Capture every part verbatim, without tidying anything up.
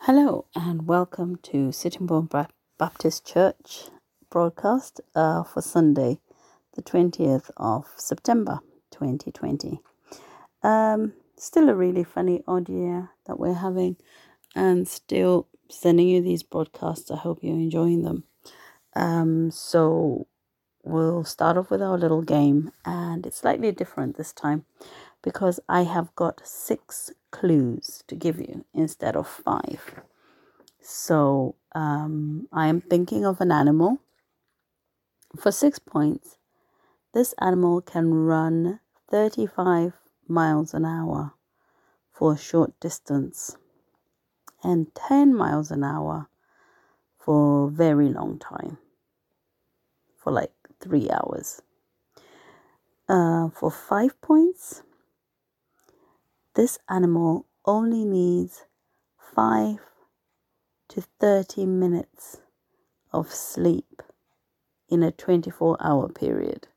Hello and welcome to Sittingbourne Ba- Baptist Church broadcast uh, for Sunday, the twentieth of September twenty twenty. Um, still a really funny odd year that we're having and still sending you these broadcasts. I hope you're enjoying them. Um, so we'll start off with our little game, and it's slightly different this time because I have got six clues to give you instead of five. So um, I am thinking of an animal. For six points, this animal can run thirty-five miles an hour for a short distance and ten miles an hour for a very long time, for like three hours. Uh, for five points, this animal only needs five to thirty minutes of sleep in a twenty-four hour period.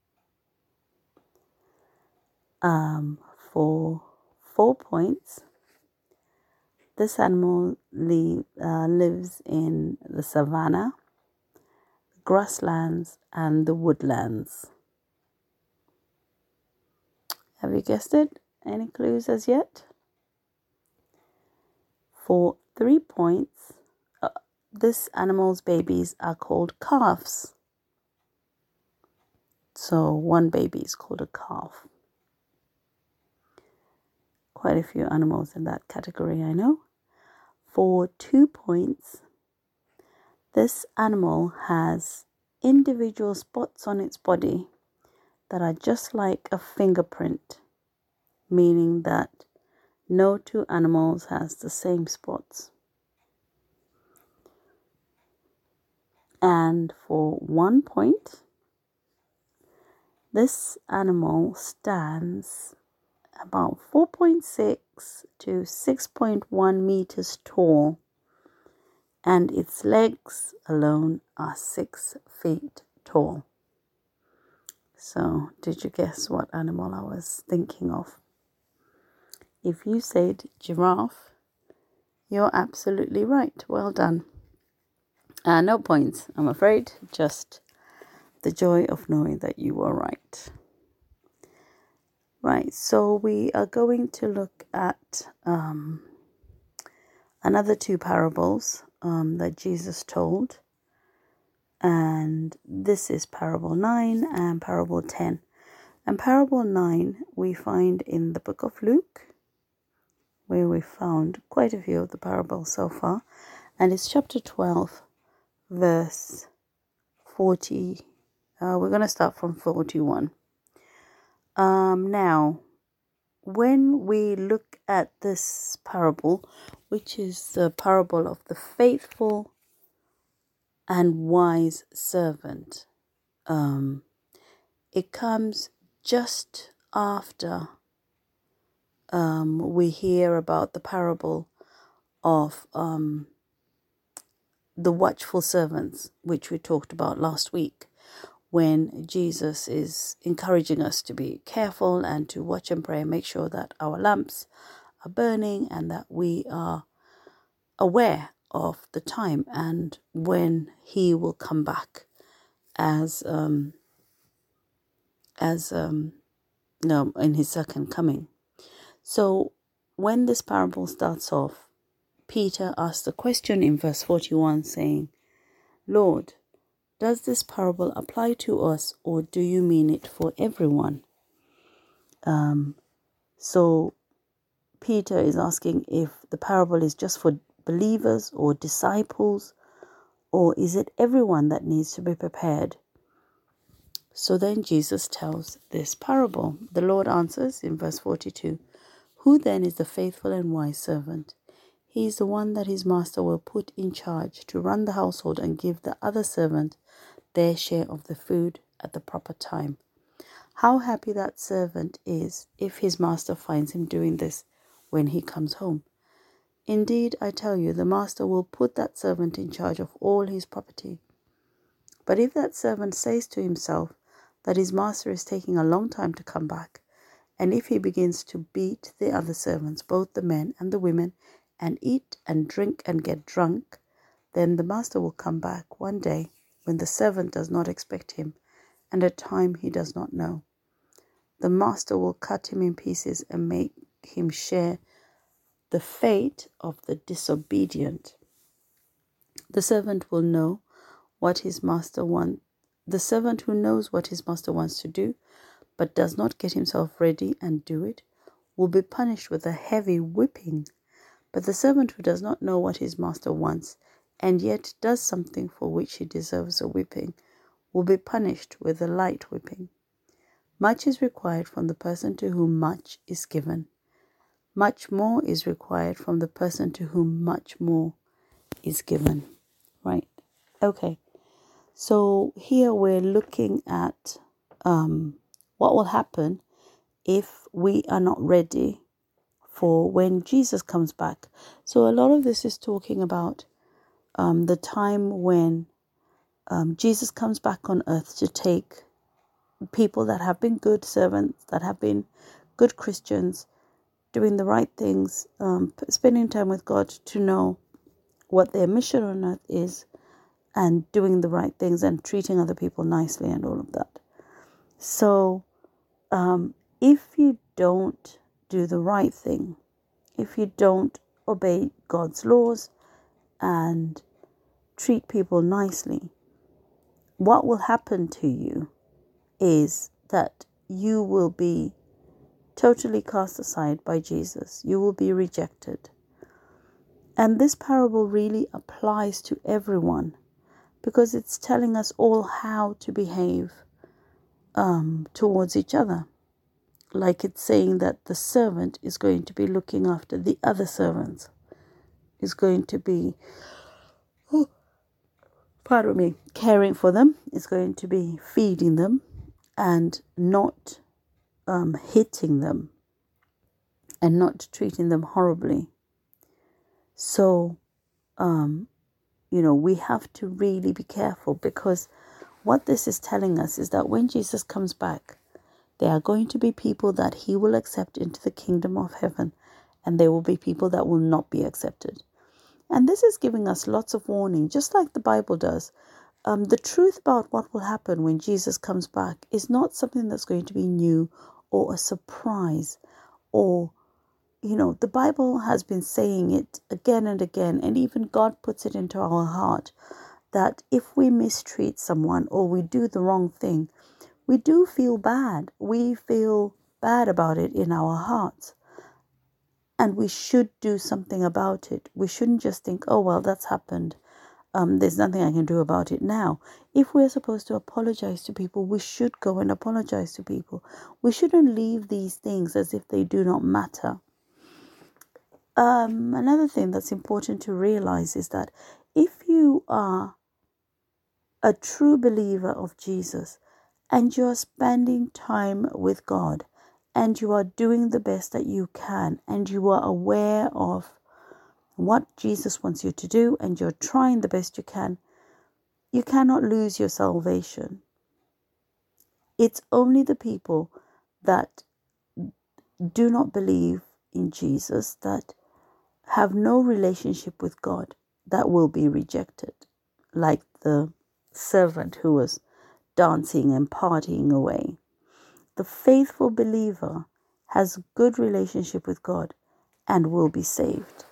Um, for four points, this animal li- uh, lives in the savanna, grasslands, and the woodlands. Have you guessed it? Any clues as yet? For three points, uh, this animal's babies are called calves. So one baby is called a calf. Quite a few animals in that category, I know. For two points, this animal has individual spots on its body that are just like a fingerprint, meaning that no two animals has the same spots. And for one point, this animal stands about four point six to six point one meters tall, and its legs alone are six feet tall. So, did you guess what animal I was thinking of? If you said giraffe, you're absolutely right. Well done. Uh, no points, I'm afraid. Just the joy of knowing that you were right. Right, so we are going to look at um, another two parables um, that Jesus told. And this is parable nine and parable ten. And parable nine we find in the book of Luke, where we found quite a few of the parables so far. And it's chapter twelve, verse forty. Uh, we're going to start from forty-one. Um, now, when we look at this parable, which is the parable of the faithful and wise servant, um, it comes just after um, we hear about the parable of um, the watchful servants, which we talked about last week, when Jesus is encouraging us to be careful and to watch and pray and make sure that our lamps are burning and that we are aware of the time and when he will come back as um as um no in his second coming. So when this parable starts off, Peter asks the question in verse forty-one, saying, "Lord, does this parable apply to us, or do you mean it for everyone?" Um, so Peter is asking if the parable is just for believers or disciples, or is it everyone that needs to be prepared? So then Jesus tells this parable. The Lord answers in verse forty-two, "Who then is the faithful and wise servant? He is the one that his master will put in charge to run the household and give the other servant their share of the food at the proper time. How happy that servant is if his master finds him doing this when he comes home. Indeed, I tell you, the master will put that servant in charge of all his property. But if that servant says to himself that his master is taking a long time to come back, and if he begins to beat the other servants, both the men and the women, and eat and drink and get drunk, then the master will come back one day when the servant does not expect him and at a time he does not know. The master will cut him in pieces and make him share the fate of the disobedient. The servant will know what his master wants. The servant who knows what his master wants to do, but does not get himself ready and do it, will be punished with a heavy whipping. But the servant who does not know what his master wants, and yet does something for which he deserves a whipping, will be punished with a light whipping. Much is required from the person to whom much is given. Much more is required from the person to whom much more is given. Right? Okay. So here we're looking at um, what will happen if we are not ready for when Jesus comes back. So a lot of this is talking about um, the time when um, Jesus comes back on earth to take people that have been good servants, that have been good Christians, doing the right things, um, spending time with God to know what their mission on earth is, and doing the right things and treating other people nicely and all of that. So um, if you don't do the right thing, if you don't obey God's laws and treat people nicely, what will happen to you is that you will be totally cast aside by Jesus. You will be rejected. And this parable really applies to everyone because it's telling us all how to behave um, towards each other. Like it's saying that the servant is going to be looking after the other servants, is going to be, oh, pardon me, caring for them, is going to be feeding them and not um, hitting them and not treating them horribly. So, um, you know, we have to really be careful because what this is telling us is that when Jesus comes back, there are going to be people that he will accept into the kingdom of heaven, and there will be people that will not be accepted. And this is giving us lots of warning, just like the Bible does. Um, the truth about what will happen when Jesus comes back is not something that's going to be new or a surprise, or, you know, the Bible has been saying it again and again, and even God puts it into our heart that if we mistreat someone or we do the wrong thing, we do feel bad. We feel bad about it in our hearts. And we should do something about it. We shouldn't just think, oh, well, that's happened. Um, there's nothing I can do about it now. If we're supposed to apologize to people, we should go and apologize to people. We shouldn't leave these things as if they do not matter. Um, another thing that's important to realize is that if you are a true believer of Jesus and you are spending time with God and you are doing the best that you can and you are aware of what Jesus wants you to do and you're trying the best you can, you cannot lose your salvation. It's only the people that do not believe in Jesus, that have no relationship with God, that will be rejected, like the servant who was dancing and partying away. The faithful believer has good relationship with God and will be saved.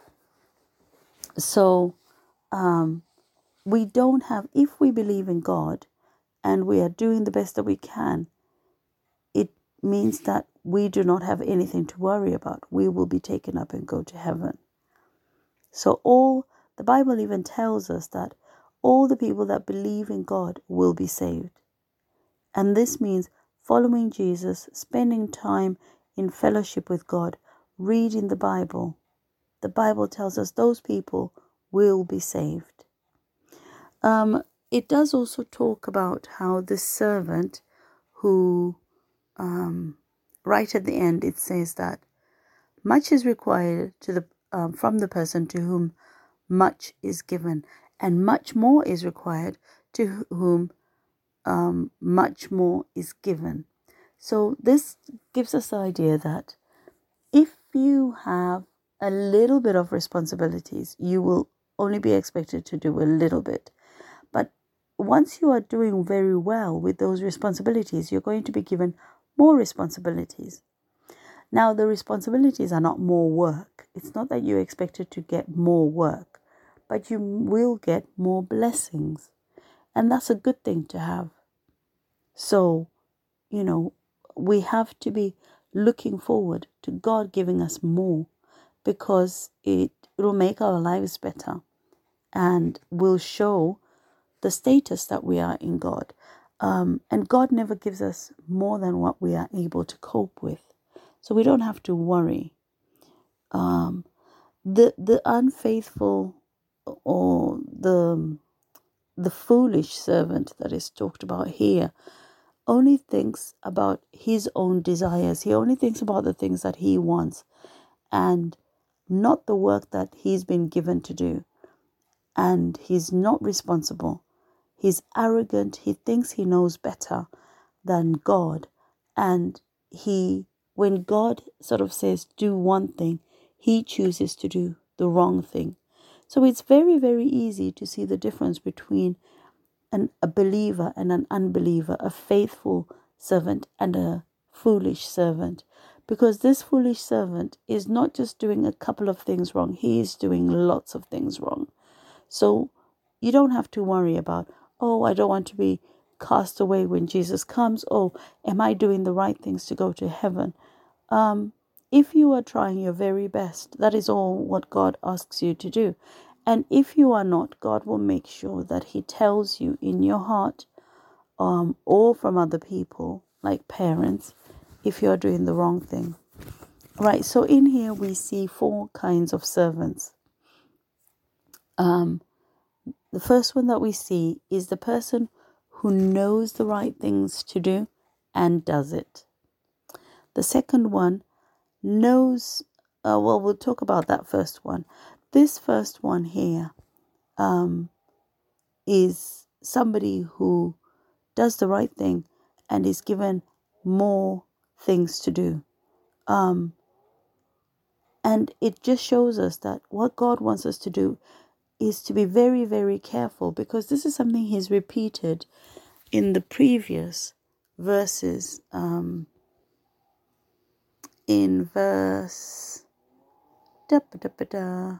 So um, we don't have, if we believe in God and we are doing the best that we can, it means that we do not have anything to worry about. We will be taken up and go to heaven. So all, the Bible even tells us that all the people that believe in God will be saved. And this means following Jesus, spending time in fellowship with God, reading the Bible. The Bible tells us those people will be saved. Um, it does also talk about how the servant who, um, right at the end, it says that much is required to the um, from the person to whom much is given, and much more is required to whom um, much more is given. So this gives us the idea that if you have a little bit of responsibilities, you will only be expected to do a little bit. But once you are doing very well with those responsibilities, you're going to be given more responsibilities. Now, the responsibilities are not more work. It's not that you're expected to get more work, but you will get more blessings. And that's a good thing to have. So, you know, we have to be looking forward to God giving us more, because it will make our lives better and will show the status that we are in God. Um, and God never gives us more than what we are able to cope with. So we don't have to worry. Um, the the unfaithful or the the foolish servant that is talked about here only thinks about his own desires. He only thinks about the things that he wants and not the work that he's been given to do. And he's not responsible. He's arrogant. He thinks he knows better than God. And he, when God sort of says, do one thing, he chooses to do the wrong thing. So it's very, very easy to see the difference between an, a believer and an unbeliever, a faithful servant and a foolish servant. Because this foolish servant is not just doing a couple of things wrong, he is doing lots of things wrong. So you don't have to worry about, oh, I don't want to be cast away when Jesus comes. Oh, am I doing the right things to go to heaven? Um, if you are trying your very best, that is all what God asks you to do. And if you are not, God will make sure that he tells you in your heart, um, or from other people, like parents, if you are doing the wrong thing. Right, so in here we see four kinds of servants. Um, the first one that we see is the person who knows the right things to do and does it. The second one knows, uh, well, we'll talk about that first one. This first one here um, is somebody who does the right thing and is given more things to do. Um, and it just shows us that what God wants us to do is to be very, very careful, because this is something he's repeated in the previous verses. Um, in verse da, da, da, da,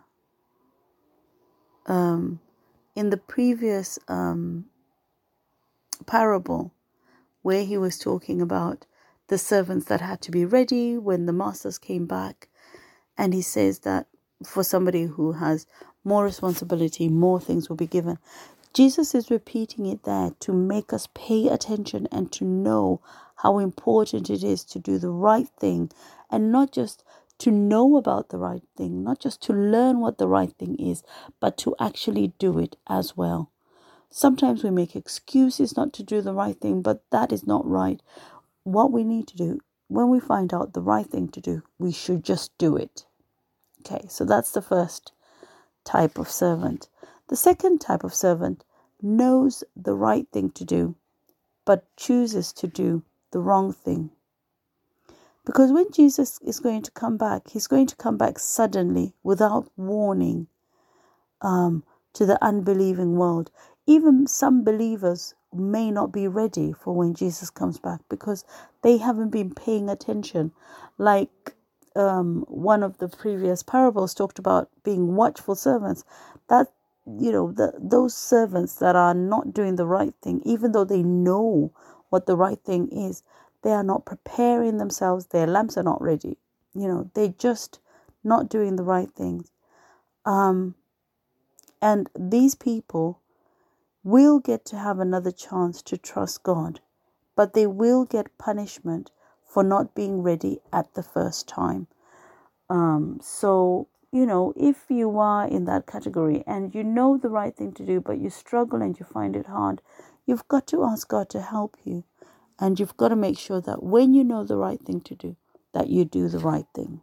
um, in the previous um, parable, where he was talking about the servants that had to be ready when the masters came back. And he says that for somebody who has more responsibility, more things will be given. Jesus is repeating it there to make us pay attention and to know how important it is to do the right thing, and not just to know about the right thing, not just to learn what the right thing is, but to actually do it as well. Sometimes we make excuses not to do the right thing, but that is not right. What we need to do, when we find out the right thing to do, we should just do it. Okay, so that's the first type of servant. The second type of servant knows the right thing to do, but chooses to do the wrong thing. Because when Jesus is going to come back, he's going to come back suddenly without warning um, to the unbelieving world. Even some believers may not be ready for when Jesus comes back because they haven't been paying attention. Like um, one of the previous parables talked about being watchful servants. That, you know, the, those servants that are not doing the right thing, even though they know what the right thing is, they are not preparing themselves. Their lamps are not ready. You know, they're just not doing the right things. Um, and these people will get to have another chance to trust God, but they will get punishment for not being ready at the first time. Um, so, you know, if you are in that category and you know the right thing to do, but you struggle and you find it hard, you've got to ask God to help you. And you've got to make sure that when you know the right thing to do, that you do the right thing.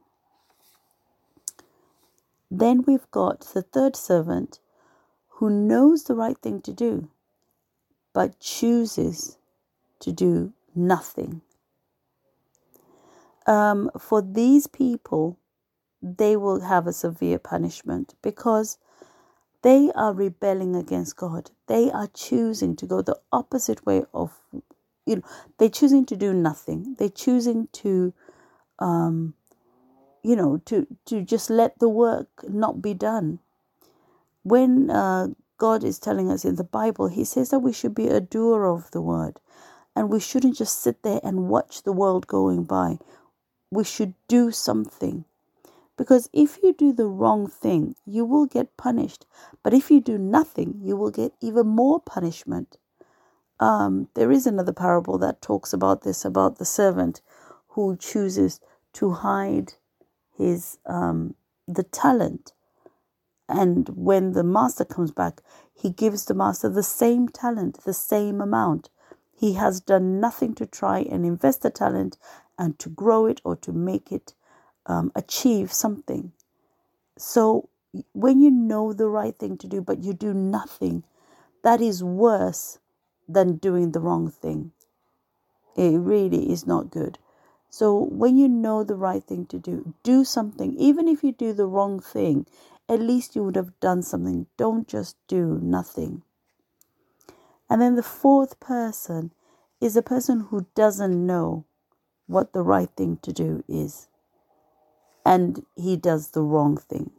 Then we've got the third servant who knows the right thing to do, but chooses to do nothing. Um, for these people, they will have a severe punishment, because they are rebelling against God. They are choosing to go the opposite way of, you know, they're choosing to do nothing. They're choosing to, um, you know, to, to just let the work not be done. When uh, God is telling us in the Bible, he says that we should be a doer of the word. And we shouldn't just sit there and watch the world going by. We should do something. Because if you do the wrong thing, you will get punished. But if you do nothing, you will get even more punishment. Um, there is another parable that talks about this, about the servant who chooses to hide his um, the talent. And when the master comes back, he gives the master the same talent, the same amount. He has done nothing to try and invest the talent and to grow it or to make it um, achieve something. So when you know the right thing to do, but you do nothing, that is worse than doing the wrong thing. It really is not good. So when you know the right thing to do, do something. Even if you do the wrong thing, at least you would have done something. Don't just do nothing. And then the fourth person is a person who doesn't know what the right thing to do is, and he does the wrong thing.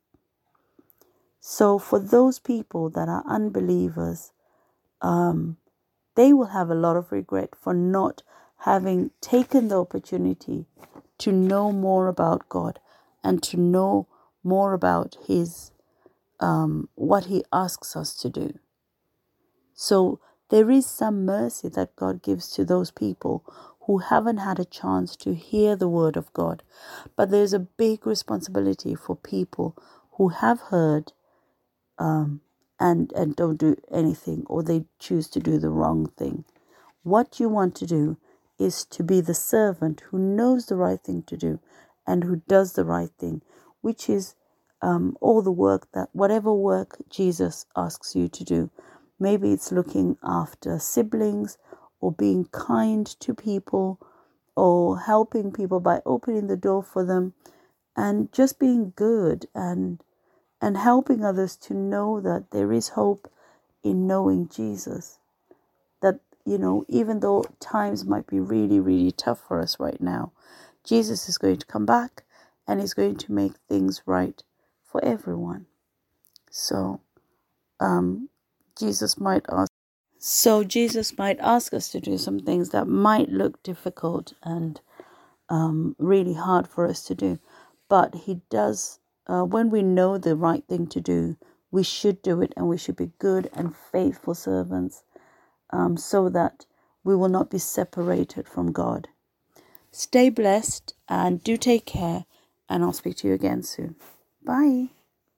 So for those people that are unbelievers, um, they will have a lot of regret for not having taken the opportunity to know more about God and to know more about his um, what he asks us to do. So there is some mercy that God gives to those people who haven't had a chance to hear the word of God. But there's a big responsibility for people who have heard um, and, and don't do anything, or they choose to do the wrong thing. What you want to do is to be the servant who knows the right thing to do and who does the right thing, which is um, all the work that, whatever work Jesus asks you to do. Maybe it's looking after siblings, or being kind to people, or helping people by opening the door for them, and just being good and and helping others to know that there is hope in knowing Jesus. That, you know, even though times might be really, really tough for us right now, Jesus is going to come back and he's going to make things right for everyone. So, um, Jesus might ask, so Jesus might ask us to do some things that might look difficult and um, really hard for us to do. But he does, uh, when we know the right thing to do, we should do it, and we should be good and faithful servants, um, so that we will not be separated from God. Stay blessed and do take care, and I'll speak to you again soon. Bye.